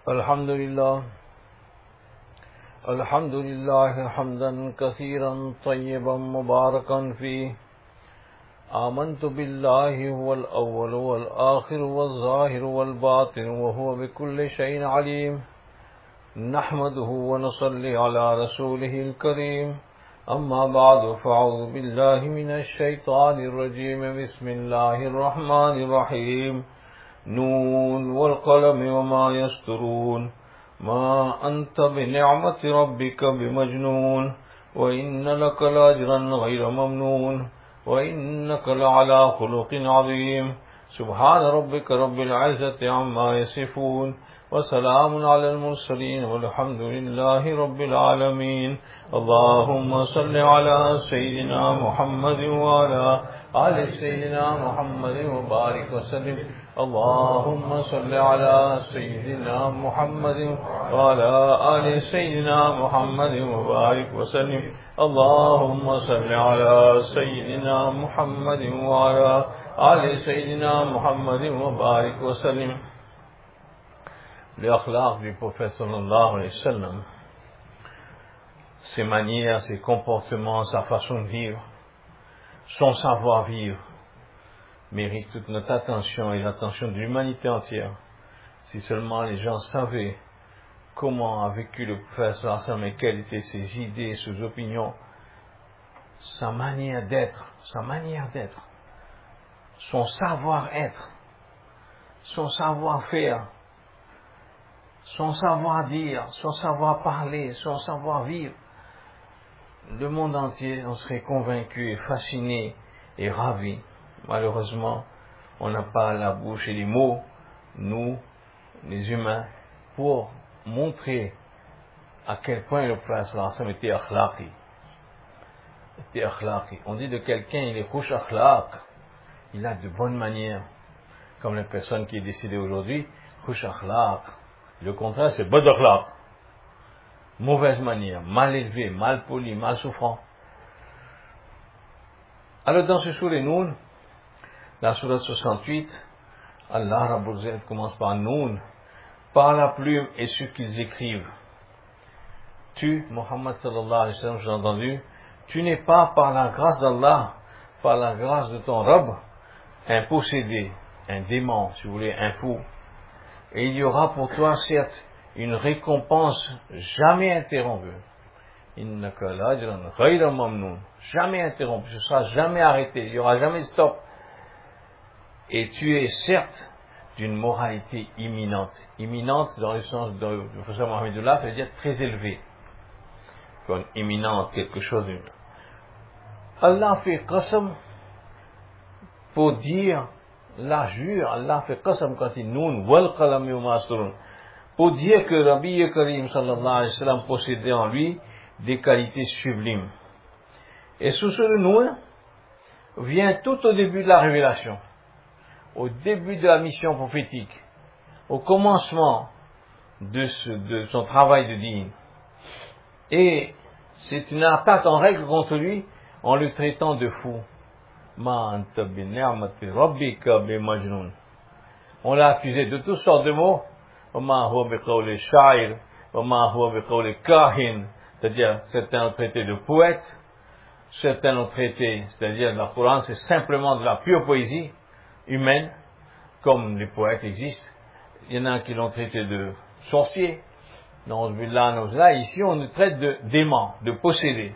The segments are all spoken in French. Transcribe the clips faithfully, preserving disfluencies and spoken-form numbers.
الحمد لله الحمد لله حمدا كثيرا طيبا مباركا فيه. آمنت بالله هو الأول والآخر والظاهر والباطن وهو بكل شيء عليم. نحمده ونصلي على رسوله الكريم. أما بعد فأعوذ بالله من الشيطان الرجيم. بسم الله الرحمن الرحيم. نون والقلم وما يسطرون. ما أنت بنعمة ربك بمجنون. وإن لك لأجرا غير ممنون. وإنك لعلى خلق عظيم. سبحان ربك رب العزة عما يصفون وسلام على المرسلين والحمد لله رب العالمين. اللهم صل على سيدنا محمد وعلى آل سيدنا محمد وبارك وسلم. اللهم صل على سيدنا محمد وعلى آل سيدنا محمد وبارك وسلم. اللهم صل على سيدنا محمد وعلى آل سيدنا محمد وبارك وسلم. L'akhlaq du prophète sallallahu alayhi wa sallam, ses manières, ses comportements, sa façon de vivre, son savoir-vivre, mérite toute notre attention et l'attention de l'humanité entière. Si seulement les gens savaient comment a vécu le prophète sallallahu alayhi wa sallam et quelles étaient ses idées, ses opinions, sa manière d'être, sa manière d'être, son savoir-être, son savoir-faire, son savoir-dire, son savoir-parler, son savoir-vivre, le monde entier en serait convaincu et fasciné et ravi. Malheureusement, on n'a pas la bouche et les mots, nous, les humains, pour montrer à quel point le prophète sallallahu alayhi wa sallam était akhlaqi. Était akhlaqi. On dit de quelqu'un, il est khush akhlaq, il a de bonnes manières, comme la personne qui est décédée aujourd'hui, khush akhlaq. Le contraire, c'est bad akhlaq, mauvaise manière, mal élevé, mal poli, mal souffrant. Alors dans ce sourate Noun, la sourate soixante-huit, Allah Rabbul Izzat commence par Noun, par la plume et ce qu'ils écrivent. Tu, Muhammad sallallahu alayhi wa sallam, j'ai entendu, tu n'es pas par la grâce d'Allah, par la grâce de ton Rabb, un possédé, un démon, si vous voulez, un fou. Et il y aura pour toi, certes, une récompense jamais interrompue. Innaka la'ajran ghayra mamnoun. Jamais interrompue, ce sera jamais arrêté, il n'y aura jamais de stop. Et tu es certes d'une moralité imminente. Imminente dans le sens de le professeur Mohamedullah, ça veut dire très élevée. Comme imminente, quelque chose d'une. Allah fait qasam pour dire la jure, Allah fait qasam quand il noun wal qalami wa ma yasturun, pour dire que Rabbi Karim sallallahu alayhi wa sallam possédait en lui des qualités sublimes. Et sous ce nom vient tout au début de la révélation, au début de la mission prophétique, au commencement de, ce, de son travail de dîn. Et c'est une attaque en règle contre lui en le traitant de fou. On l'a accusé de toutes sortes de mots. C'est-à-dire, certains ont traité de poète, certains ont traité, c'est-à-dire, le Coran, c'est simplement de la pure poésie humaine, comme les poètes existent. Il y en a qui l'ont traité de sorcier. Ici, on nous traite de démon, de possédé.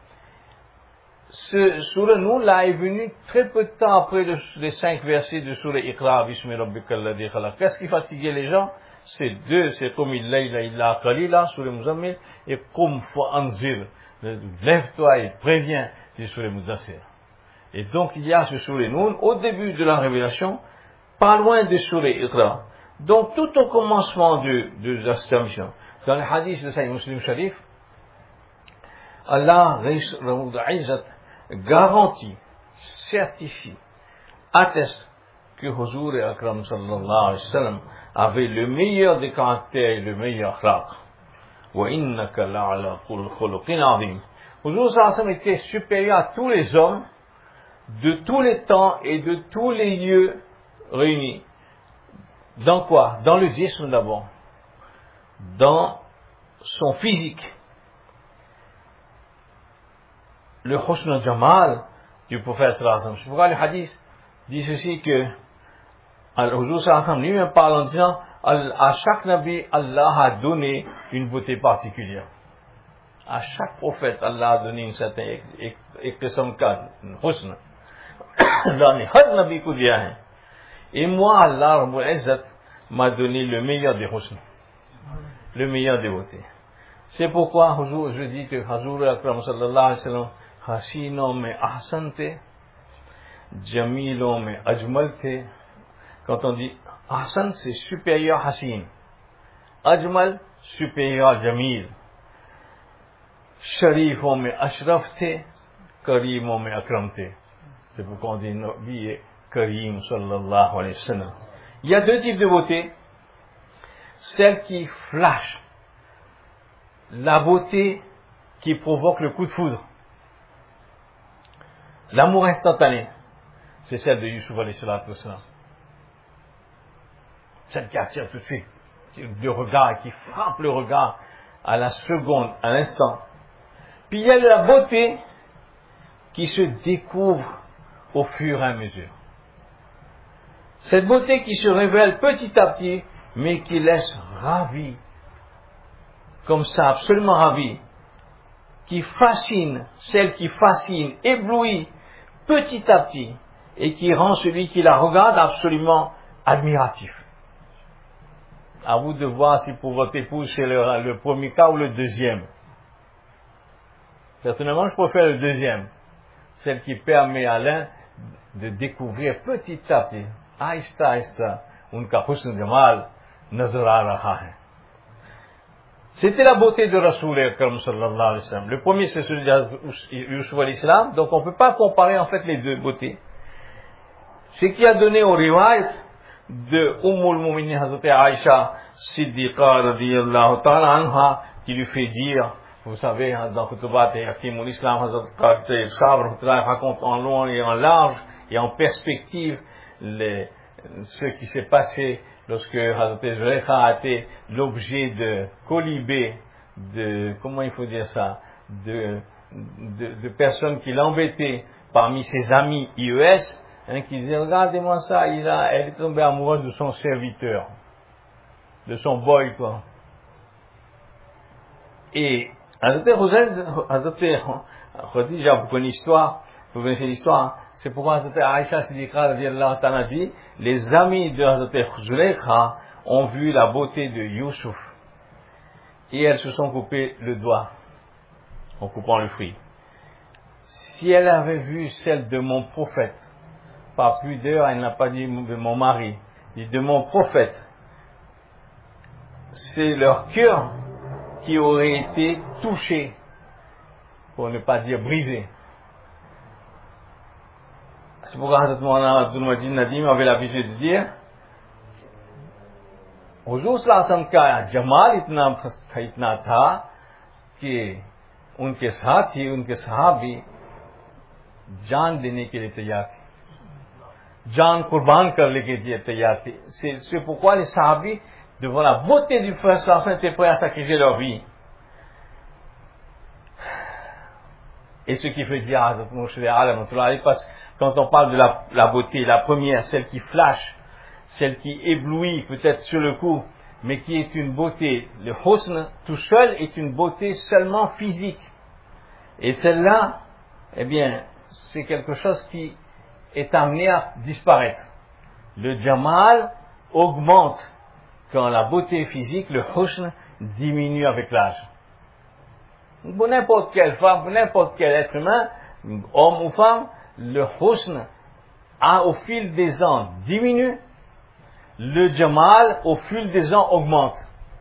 Ce Surah Noun là est venu très peu de temps après le, les cinq versets de Surah Iqra, Bismi Rabbikal ladhi khalaq. Qu'est-ce qui fatiguait les gens? C'est deux, c'est comme il layla illa qalila, Surah Muzammil, et Qum fa anzir. Lève-toi et préviens, c'est Surah Mudassir. Et donc il y a ce Surah Noun au début de la révélation, pas loin de Surah Iqra. Donc tout au commencement de, de, de cette mission. Dans le hadith de Sahih Muslim Sharif, Allah garantit, certifie, atteste que Huzur et Akram sallallahu alayhi wa sallam avait le meilleur des caractères et le meilleur akhlaq. Wa innaka la'ala khuluqin azim. Huzur sallallahu alayhi wa sallam était supérieur à tous les hommes de tous les temps et de tous les lieux réunis. Dans quoi? Dans le jism d'abord. dans son physique. Le husn al-jamal du prophète sallallahu alayhi wa sallam. C'est pourquoi le hadith dit ceci que Al-Huzur sallallahu alayhi wa sallam lui-même parle en disant à chaque nabi, Allah a donné une beauté particulière. À chaque prophète, Allah a donné une certaine qisam ka husn. Dans har nabi ko diya hai. Et moi, Allah Rabbul Izzat m'a donné le meilleur des husn, le meilleur des beautés. C'est pourquoi Huzur, je dis que Huzur Akram sallallahu alayhi wa sallam हसीनों में ahsan थे, जमीलों में अजमल थे. Quand on dit ahsan, c'est supérieur hasin, ajmal supérieur jamil, शरीफों में अशरफ थे, करीमों में अकरम थे. C'est pourquoi on dit Nabi est Karim sallallahu alayhi wa sallam. Il y a deux types de beauté. Celle qui flash, la beauté qui provoque le coup de foudre. L'amour instantané, c'est celle de Yusuf alayhi salatu wa sallam. Celle qui attire tout de suite, le regard, qui frappe le regard à la seconde, à l'instant. Puis il y a la beauté qui se découvre au fur et à mesure. Cette beauté qui se révèle petit à petit, mais qui laisse ravi, comme ça, absolument ravi, qui fascine, celle qui fascine, éblouit, petit à petit, et qui rend celui qui la regarde absolument admiratif. À vous de voir si pour votre épouse c'est le, le premier cas ou le deuxième. Personnellement, je préfère le deuxième, celle qui permet à l'un de découvrir petit à petit, aïsta aïsta, unka husn jamal nazar aa raha hai. C'était la beauté de Rasoul Akram sallallahu alayhi wa sallam. Le premier, c'est celui de Yusuf alayhi salam. Donc, on ne peut pas comparer, en fait, les deux beautés. Ce qui a donné au riwayat de Ummul Mu'minin Hazrat Aïcha Siddiqa radiyallahu ta'ala anha, qui lui fait dire, vous savez, dans Kutubat et Hakimul Islam, Hazrat Qadir Sabr raconte en long et en large et en perspective les, ce qui s'est passé lorsque Hazrat Zulaykha a été l'objet de colibés, de, comment il faut dire ça, de, de, de personnes qui l'embêtaient parmi ses amis I E S, hein, qui disaient, regardez-moi ça, il a, elle est tombée amoureuse de son serviteur, de son boy, quoi. Et Hazrat Khadija, vous connaissez l'histoire, vous connaissez l'histoire, c'est pourquoi Hazrat Aïcha Siddiqa radiyallahu ta'ala dit, les amis de Hazrat Zulaykha ont vu la beauté de Youssouf et elles se sont coupées le doigt en coupant le fruit. Si elle avait vu celle de mon prophète, par pudeur, elle n'a pas dit de mon mari, dit de mon prophète, c'est leur cœur qui aurait été touché, pour ne pas dire brisé. C'est pourquoi Hazrat Maulana Abdul Majid Nadim avait l'habitude de dire, Huzur sallallahu alayhi wa sallam का जमाल इतना इतना था कि उनके साथी उनके सहाबी जान देने के लिए तैयार थे, जान कुर्बान करने के लिए तैयार थे. C'est, c'est pourquoi les sahabis, devant la beauté du frère sallallahu alayhi wa sallam, étaient prêts à sacrifier leur vie. Et ce qui fait dire Hazrat Murshid Alam, parce que quand on parle de la, la beauté, la première, celle qui flash, celle qui éblouit peut-être sur le coup, mais qui est une beauté, le husn tout seul est une beauté seulement physique. Et celle-là, eh bien, c'est quelque chose qui est amené à disparaître. Le jamal augmente quand la beauté physique, le husn, diminue avec l'âge. Pour n'importe quelle femme, pour n'importe quel être humain, homme ou femme, le husn a au fil des ans diminue, le jamal au fil des ans augmente.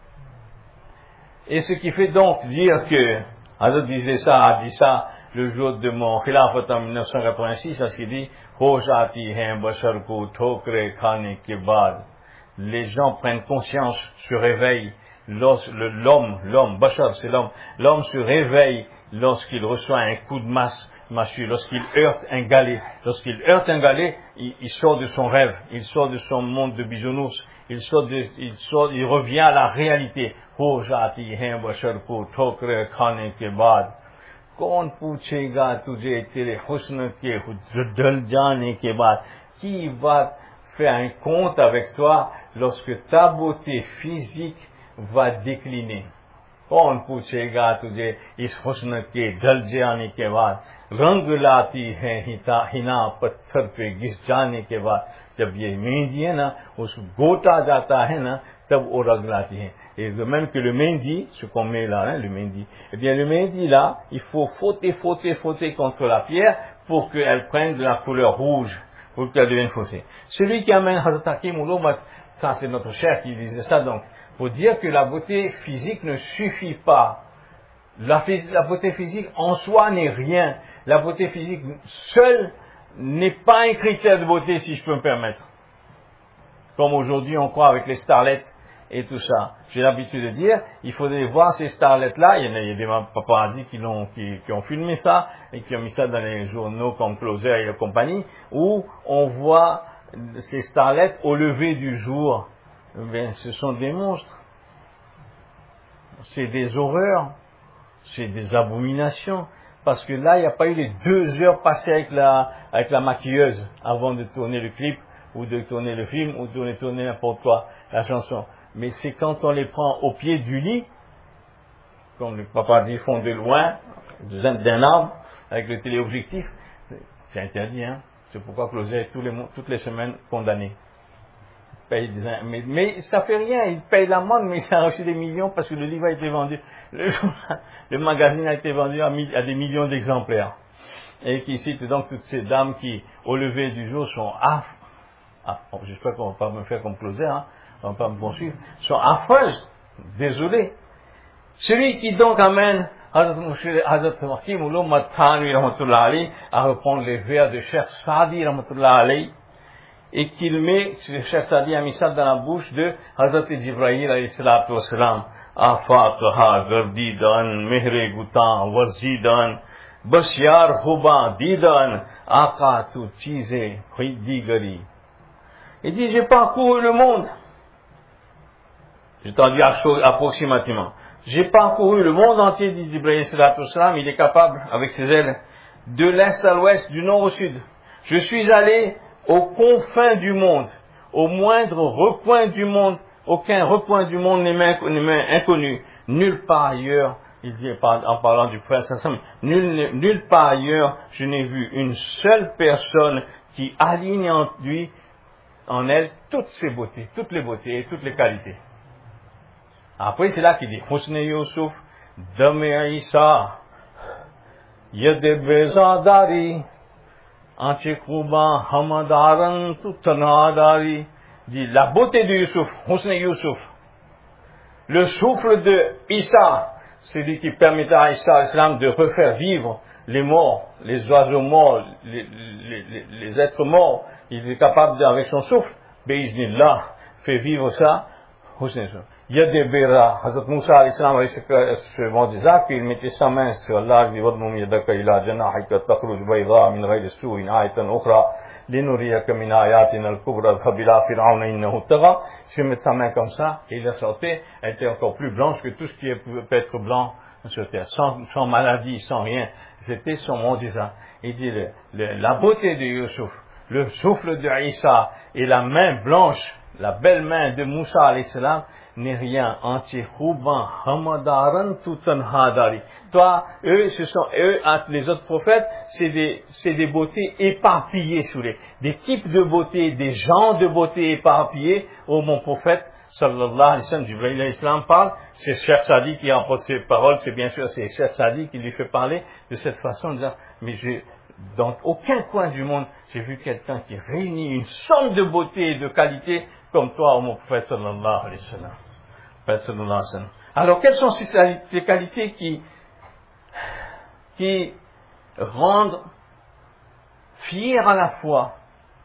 Et ce qui fait donc dire que, Hazrat disait ça, a dit ça le jour de mon khilafat en mille neuf cent quatre-vingt-six, parce qu'il dit, Hosh aati hain bashar ko thokre khane ke baad. Les gens prennent conscience, se réveillent, l'homme, l'homme, bashar c'est l'homme, l'homme se réveille lorsqu'il reçoit un coup de masse, massue, lorsqu'il heurte un galet. Lorsqu'il heurte un galet, il, il sort de son rêve, il sort de son monde de bisounours il sort, de, il sort, il revient à la réalité. हो जाती हैं बशर को ठोकरे खाने के बाद कौन पूछेगा तुझे तेरे हुस्न के ढल जाने के बाद qui va faire un compte avec toi lorsque ta beauté physique va décliner. कौन पूछेगा तुझे इस हुस्न के ढल जाने के बाद रंग लाती है हिता हिना पत्थर पे घिस जाने के बाद जब ये मेहंदी है ना उसको गोटा जाता है ना तब वो रंग लाती है. Et de même que le mendi, ce qu'on met là, hein, le mendi, eh bien le mendi là, il faut frotter, frotter, frotter contre la pierre pour qu'elle prenne de la couleur rouge, pour qu'elle devienne faussée. Celui qui amène Hazrat Hakim Ouloumat, ça c'est notre cher qui disait ça donc, pour dire que la beauté physique ne suffit pas. La, la beauté physique en soi n'est rien. La beauté physique seule n'est pas un critère de beauté si je peux me permettre. Comme aujourd'hui on croit avec les starlettes et tout ça. J'ai l'habitude de dire, il faudrait voir ces starlettes-là. Il y en a, il y a des paparazzis qui, l'ont, qui, qui ont filmé ça et qui ont mis ça dans les journaux comme Closer et compagnie, où on voit ces starlettes au lever du jour. Ben, ce sont des monstres. C'est des horreurs. C'est des abominations. Parce que là, il n'y a pas eu les deux heures passées avec la, avec la maquilleuse avant de tourner le clip ou de tourner le film ou de tourner n'importe quoi, la chanson. Mais c'est quand on les prend au pied du lit, comme les papazis font de loin, d'un arbre, avec le téléobjectif, c'est interdit, hein. C'est pourquoi Closer est tous les, toutes les semaines condamné. Paye des, mais, mais ça fait rien, il paye l'amende, mais il a reçu des millions parce que le livre a été vendu, le, le magazine a été vendu à, à des millions d'exemplaires. Et qui cite donc toutes ces dames qui, au lever du jour, sont aff... Ah, j'espère qu'on va pas me faire comme Closer, hein. On va pas me poursuivre, sont affreuses. Désolé. Celui qui donc amène Hazrat Hakim Ouloumat Thanwi rahmatullah alayhi à reprendre les vers de Cheikh Sadi rahmatullah alayhi et qu'il met, Cheikh Sadi a mis ça dans la bouche de Hazrat Jibreel alayhi salatu wassalam. Afaqha gardidan mehre gutan warzidan bas yar huba didan aqa tu cheeze digari. Il dit, j'ai parcouru le monde. J'ai entendu approximativement. J'ai parcouru le monde entier, dit Jibreel sallallahu alayhi wa il est capable, avec ses ailes, de l'est à l'ouest, du nord au sud. Je suis allé aux confins du monde, au moindre recoin du monde, aucun recoin du monde n'est m'est inconnu. Nulle part ailleurs, il dit en parlant du prophète, nulle, nulle part ailleurs, je n'ai vu une seule personne qui aligne en lui, en elle, toutes ses beautés, toutes les beautés et toutes les qualités. Après, c'est là qu'il dit, Husne Yusuf, Dame Isa, Yede Bezadari, Anchekouba, Hamadaran, Tutanadari, dit la beauté de Yusuf, Husne Yusuf, le souffle de Isa, celui qui permettra à Isa al-Islam de refaire vivre les morts, les oiseaux morts, les, les, les, les êtres morts, il est capable, de, avec son souffle, Beisnillah, fait vivre ça, Husne Yusuf. Il y a des béras. Hazrat Moussa alayhi salam avec ce mot qu'il mettait sa main sur l'arbre, wadmum yadaka ila janahika takhruj bayda min ghayri su'in ayatan ukhra linuriyaka min ayatina al-kubra dhabila fir'auna innahu tagha. Je vais mettre sa main comme ça et il a sorti, elle était encore plus blanche que tout ce qui peut être blanc sur terre, sans, sans maladie, sans rien. C'était son mondisa. Il dit le, le, la beauté de Yusuf, le souffle de Isa et la main blanche, la belle main de Moussa alayhi salam n'est rien. Anti-Khouban, Hamadaran, Tutanhadari. Toi, eux, ce sont, eux, les autres prophètes, c'est des, c'est des beautés éparpillées sous les, des types de beauté, des genres de beauté éparpillés. Oh, mon prophète, sallallahu alayhi wa sallam, Jibreel alayhi salam parle, c'est Cheikh Sadi qui emporte ses paroles, c'est bien sûr, c'est Cheikh Sadi qui lui fait parler de cette façon, en disant, mais je, dans aucun coin du monde, j'ai vu quelqu'un qui réunit une somme de beauté et de qualité comme toi, ô mon prophète sallallahu alayhi wa sallam. Alors, quelles sont ces qualités qui, qui rendent fiers à la fois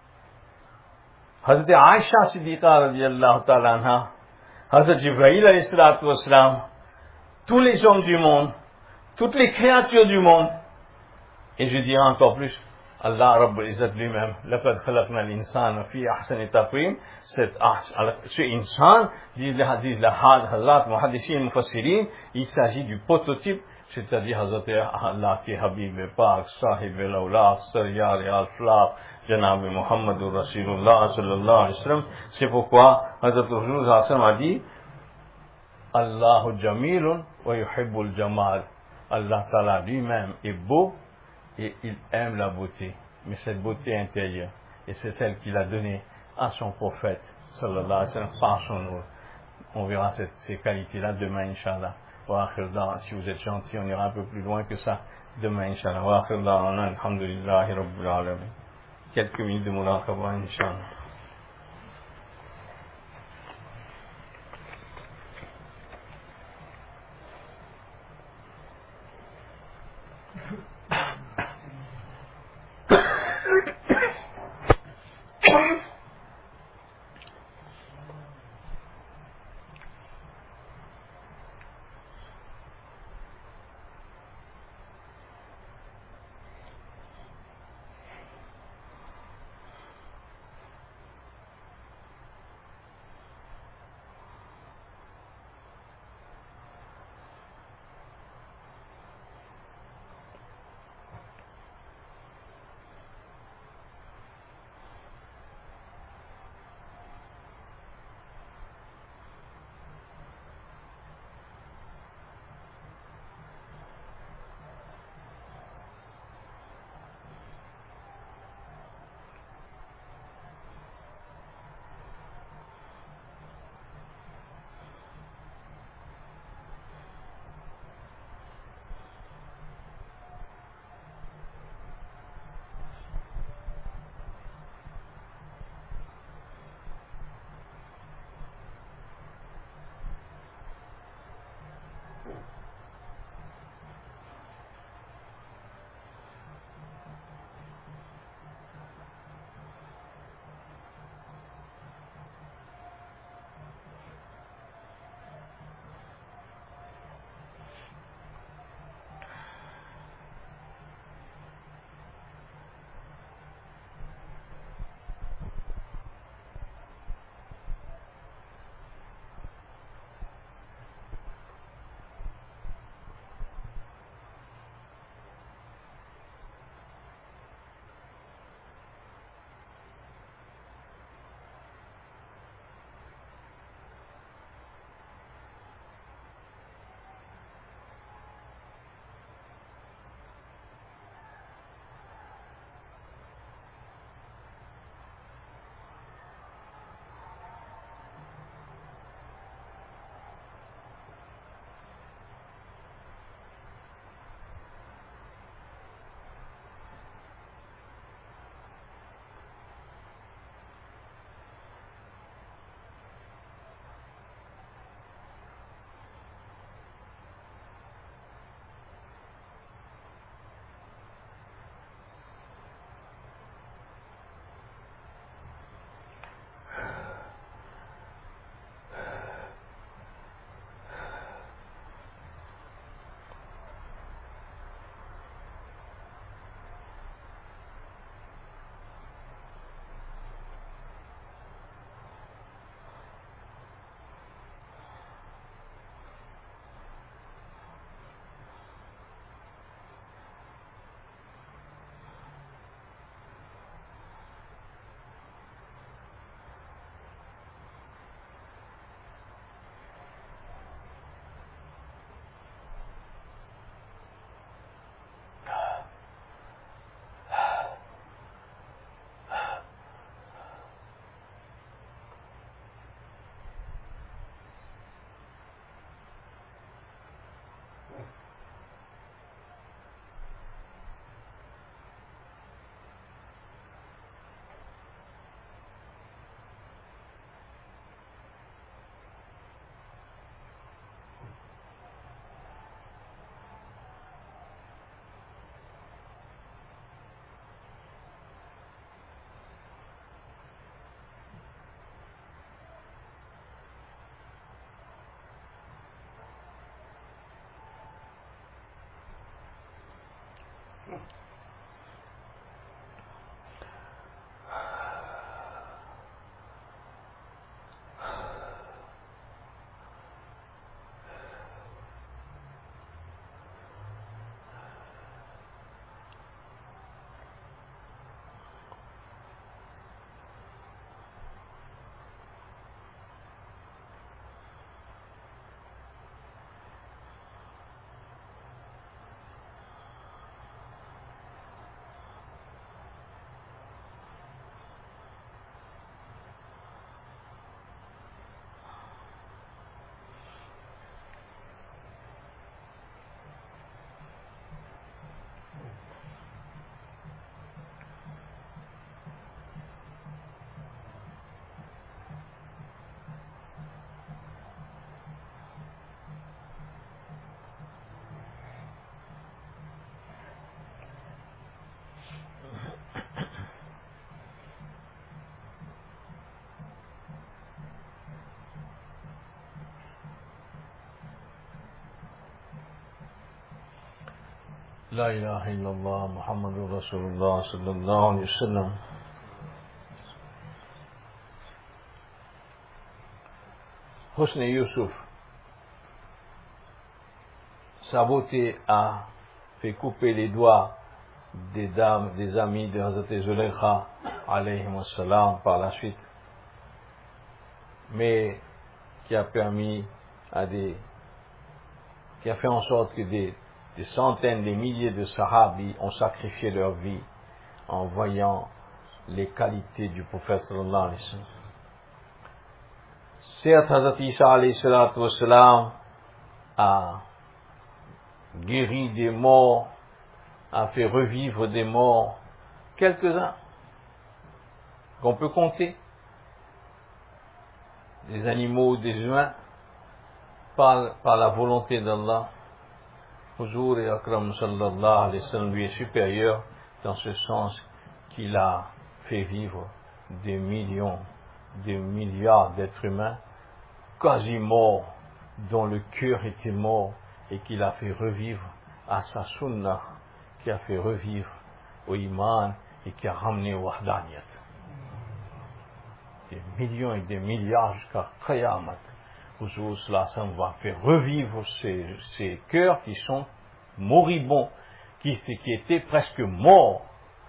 Hazrat Aisha Siddiqa radiyallahu ta'ala anha, Hazrat Jibreel alayhi salatu wa salam, tous les hommes du monde, toutes les créatures du monde, et je dirais encore plus, Allah Rabbul Izzat lui-même, laqad khalaqna al-insana fi ahsani taqwim, ce insan, disent les hadiths, la Hazrat Muhaddishin Mufassirin, il s'agit du prototype, c'est-à-dire Hazrat Allah qui est Habib Pak, Sahib al-Awlaq, Saryar al-Flaq, Janab Muhammadur Rasulullah sallallahu alayhi wa sallam. C'est pourquoi Hazrat Rasul a dit, Allahu Jamilun wa yuhibbul Jamal. Allah Ta'ala lui-même est beau et il aime la beauté, mais cette beauté intérieure, et c'est celle qu'il a donnée à son prophète, sallallahu alayhi wa sallam, par son nom. On verra cette, ces qualités-là demain, Inch'Allah. Wa akhir da'wana, si vous êtes gentil, on ira un peu plus loin que ça demain, Inch'Allah. Wa akhir da'wana, alhamdulillahi rabbil alamin. Quelques minutes de mulaqaba, Inch'Allah. La ilaha illallah Muhammadur Rasulullah sallallahu alayhi wa sallam. Husn Yusuf, sa beauté a fait couper les doigts des dames, des amis de Hazrat Zulaykha alayhi wa sallam par la suite, mais qui a permis à des, qui a fait en sorte que des, des centaines, des milliers de sahabis ont sacrifié leur vie en voyant les qualités du prophète sallallahu alayhi wa sallam. Certes, Hazrat Isa alayhi salatu wa salam a guéri des morts, a fait revivre des morts, quelques-uns qu'on peut compter, des animaux, des humains, par, par la volonté d'Allah. Huzur et Akram sallallahu alayhi wa sallam lui est supérieur dans ce sens qu'il a fait vivre des millions, des milliards d'êtres humains quasi morts, dont le cœur était mort, et qu'il a fait revivre à sa sunnah, qui a fait revivre au iman et qui a ramené au wahdaniyat. Des millions et des milliards jusqu'à Qayamat. Huzur sallallahu alayhi wa sallam va faire revivre ces, ces cœurs qui sont moribonds, qui, qui étaient presque morts.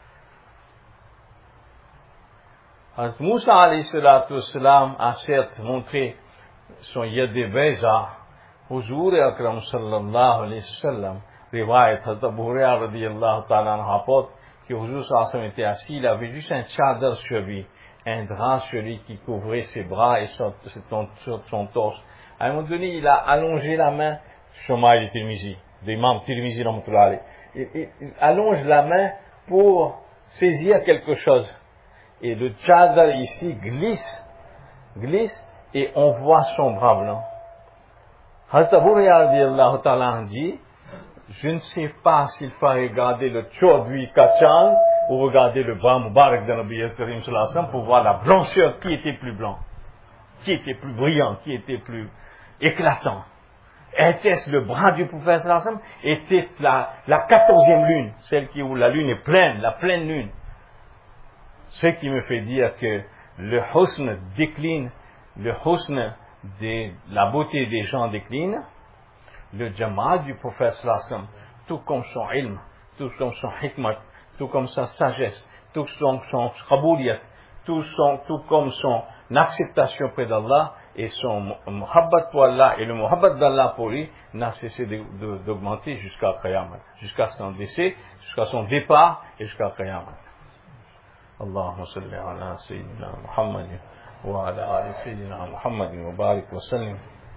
Hazrat Moussa alayhi salatu wa salam a certes montré son yad beza. Huzur Akram sallallahu alayhi wa sallam, riwayat Hazrat Abu Hurairah radiyallahu ta'ala anhu rapporte que Huzur sallallahu alayhi wa sallam était assis, il avait juste un chadar sur lui, un drap sur lui qui couvrait ses bras et son, son, son torse. À un moment donné, il a allongé la main, Shumay de Tirmizi, d'Imam Tirmizi rahmatullah alayhi. Il, il, il allonge la main pour saisir quelque chose. Et le chadar ici glisse, glisse, et on voit son bras blanc. Hazrat Abu Hurairah radiyallahu ta'ala dit, je ne sais pas s'il faut regarder le Chodwi Kachan ou regarder le bras Mubarak de Nabi Karim sallallahu alayhi wa sallam pour voir la blancheur, qui était plus blanc, qui était plus brillant, qui était plus éclatant. Était-ce le bras du prophète sallallahu alayhi wa sallam? Était la, la quatorzième lune, celle qui, où la lune est pleine, la pleine lune. Ce qui me fait dire que le husn décline, le husn de la beauté des gens décline, le jamal du prophète sallallahu alayhi wa sallam, tout comme son ilm, tout comme son hikmat, tout comme sa sagesse, tout comme son qabouliyat, tout, son, tout comme son acceptation près d'Allah et son muhabbat pour Allah et le muhabbat d'Allah pour lui n'a cessé d'augmenter jusqu'à Qayamat, jusqu'à son décès, jusqu'à son départ et jusqu'à Qayamat. Allahumma salli ala Sayyidina Muhammadin wa ala ali Sayyidina Muhammadin wa barik wa sallim.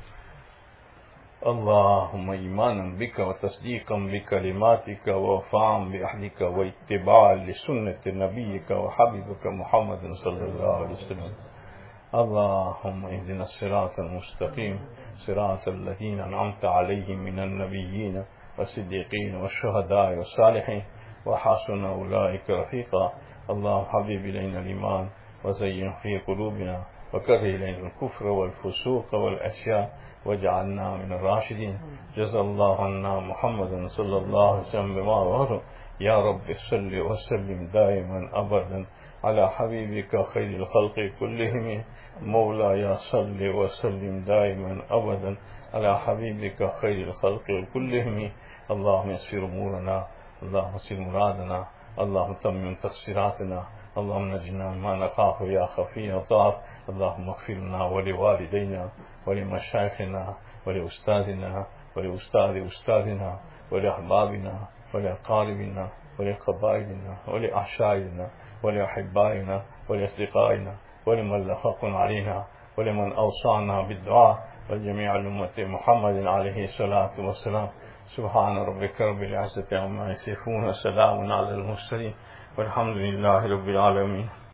اللهم إيمانا بك وتصديقا بكلماتك ووفاء بعهدك واتباعا لسنة نبيك وحبيبك محمد صلى الله عليه وسلم. اللهم اهدنا الصراط المستقيم صراط الذين أنعمت عليهم من النبيين والصديقين والشهداء والصالحين وحسن أولئك رفيقا. اللهم حبب إلينا الإيمان وزين في قلوبنا وكره إلينا الكفر والفسوق والعصيان واجعلنا من الراشدين. جزا الله عنا محمدا صلى الله عليه وسلم بما وهب. يا رب صل وسلم دائما أبدا على حبيبك خير الخلق كلهم. مولاي صل وسلم دائما أبدا على حبيبك خير الخلق كلهم. اللهم يسر أمورنا، اللهم يسر مرادنا، اللهم تمم تقصيراتنا، اللهم نجنا ما نخاف يا خفي وطاف. اللهم اغفر لنا ولوالدينا ولمشايخنا ولأستاذنا ولأستاذ أستاذنا ولأحبابنا ولأقاربنا ولقبائلنا ولأعشائنا ولأحبائنا ولأصدقائنا ولمن لحق علينا ولمن أوصانا بالدعاء والجميع الأمة محمد عليه الصلاة والسلام. سبحان ربك رب العزة عما يصفون وسلام على المرسلين والحمد لله رب العالمين.